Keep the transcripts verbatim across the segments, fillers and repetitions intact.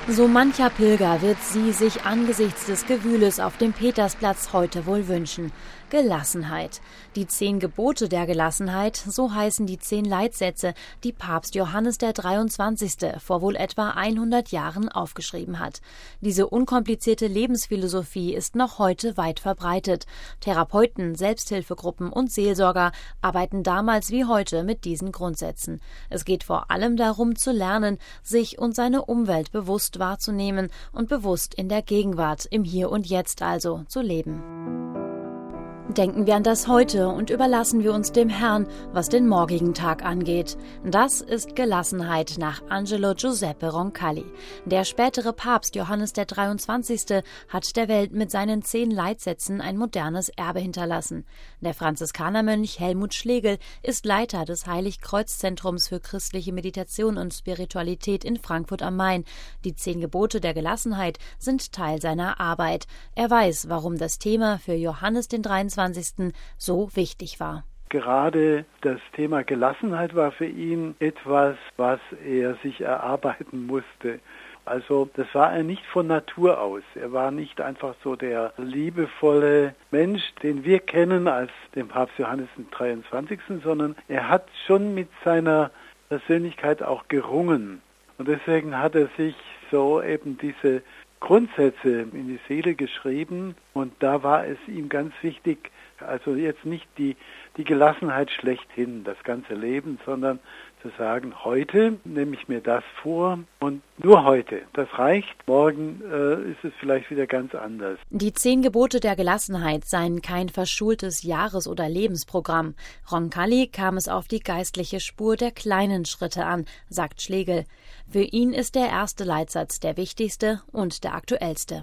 So mancher Pilger wird sie sich angesichts des Gewühles auf dem Petersplatz heute wohl wünschen. Gelassenheit. Die zehn Gebote der Gelassenheit, so heißen die zehn Leitsätze, die Papst Johannes der dreiundzwanzigste vor wohl etwa hundert Jahren aufgeschrieben hat. Diese unkomplizierte Lebensphilosophie ist noch heute weit verbreitet. Therapeuten, Selbsthilfegruppen und Seelsorger arbeiten damals wie heute mit diesen Grundsätzen. Es geht vor allem darum zu lernen, sich und seine Umwelt bewusst wahrzunehmen und bewusst in der Gegenwart, im Hier und Jetzt also, zu leben. Denken wir an das Heute und überlassen wir uns dem Herrn, was den morgigen Tag angeht. Das ist Gelassenheit nach Angelo Giuseppe Roncalli. Der spätere Papst Johannes der dreiundzwanzigste hat der Welt mit seinen zehn Leitsätzen ein modernes Erbe hinterlassen. Der Franziskanermönch Helmut Schlegel ist Leiter des Heilig-Kreuz-Zentrums für christliche Meditation und Spiritualität in Frankfurt am Main. Die zehn Gebote der Gelassenheit sind Teil seiner Arbeit. Er weiß, warum das Thema für Johannes den dreiundzwanzigsten so wichtig war. Gerade das Thema Gelassenheit war für ihn etwas, was er sich erarbeiten musste. Also das war er nicht von Natur aus. Er war nicht einfach so der liebevolle Mensch, den wir kennen als den Papst Johannes den dreiundzwanzigsten, sondern er hat schon mit seiner Persönlichkeit auch gerungen. Und deswegen hat er sich so eben diese Grundsätze in die Seele geschrieben, und da war es ihm ganz wichtig, also jetzt nicht die, die Gelassenheit schlechthin, das ganze Leben, sondern zu sagen, heute nehme ich mir das vor und nur heute, das reicht, morgen äh, ist es vielleicht wieder ganz anders. Die zehn Gebote der Gelassenheit seien kein verschultes Jahres- oder Lebensprogramm. Roncalli kam es auf die geistliche Spur der kleinen Schritte an, sagt Schlegel. Für ihn ist der erste Leitsatz der wichtigste und der aktuellste.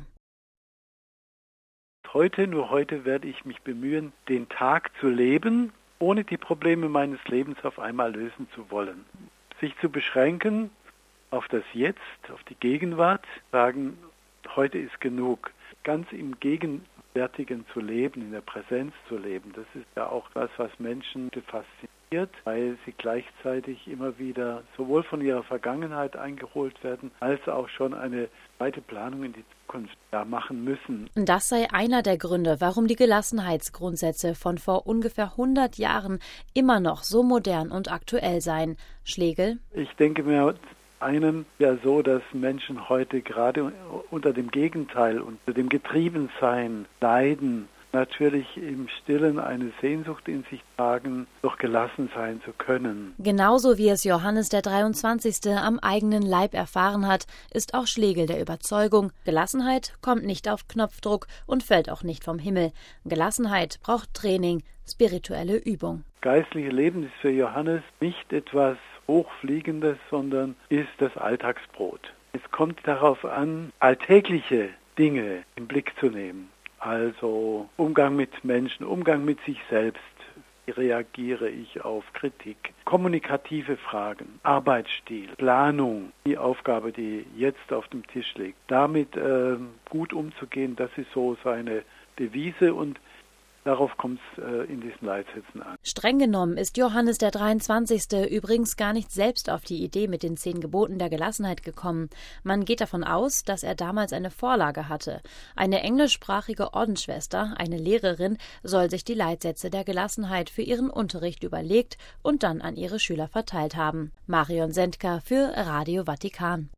Heute, nur heute werde ich mich bemühen, den Tag zu leben, ohne die Probleme meines Lebens auf einmal lösen zu wollen. Sich zu beschränken auf das Jetzt, auf die Gegenwart, sagen, heute ist genug. Ganz im Gegenwärtigen zu leben, in der Präsenz zu leben, das ist ja auch was, was Menschen fasziniert, weil sie gleichzeitig immer wieder sowohl von ihrer Vergangenheit eingeholt werden, als auch schon eine weite Planung in die Zukunft da machen müssen. Das sei einer der Gründe, warum die Gelassenheitsgrundsätze von vor ungefähr hundert Jahren immer noch so modern und aktuell seien. Schlegel? Ich denke mir, einem ja so, dass Menschen heute gerade unter dem Gegenteil, unter dem Getriebensein leiden, natürlich im Stillen eine Sehnsucht in sich tragen, doch gelassen sein zu können. Genauso wie es Johannes der dreiundzwanzigste am eigenen Leib erfahren hat, ist auch Schlegel der Überzeugung, Gelassenheit kommt nicht auf Knopfdruck und fällt auch nicht vom Himmel. Gelassenheit braucht Training, spirituelle Übung. Geistliche Leben ist für Johannes nicht etwas Hochfliegendes, sondern ist das Alltagsbrot. Es kommt darauf an, alltägliche Dinge im Blick zu nehmen. Also Umgang mit Menschen, Umgang mit sich selbst. Wie reagiere ich auf Kritik? Kommunikative Fragen, Arbeitsstil, Planung, die Aufgabe, die jetzt auf dem Tisch liegt. Damit äh, gut umzugehen, das ist so seine Devise, und darauf kommt es äh, in diesen Leitsätzen an. Streng genommen ist Johannes der dreiundzwanzigste übrigens gar nicht selbst auf die Idee mit den zehn Geboten der Gelassenheit gekommen. Man geht davon aus, dass er damals eine Vorlage hatte. Eine englischsprachige Ordensschwester, eine Lehrerin, soll sich die Leitsätze der Gelassenheit für ihren Unterricht überlegt und dann an ihre Schüler verteilt haben. Marion Sendker für Radio Vatikan.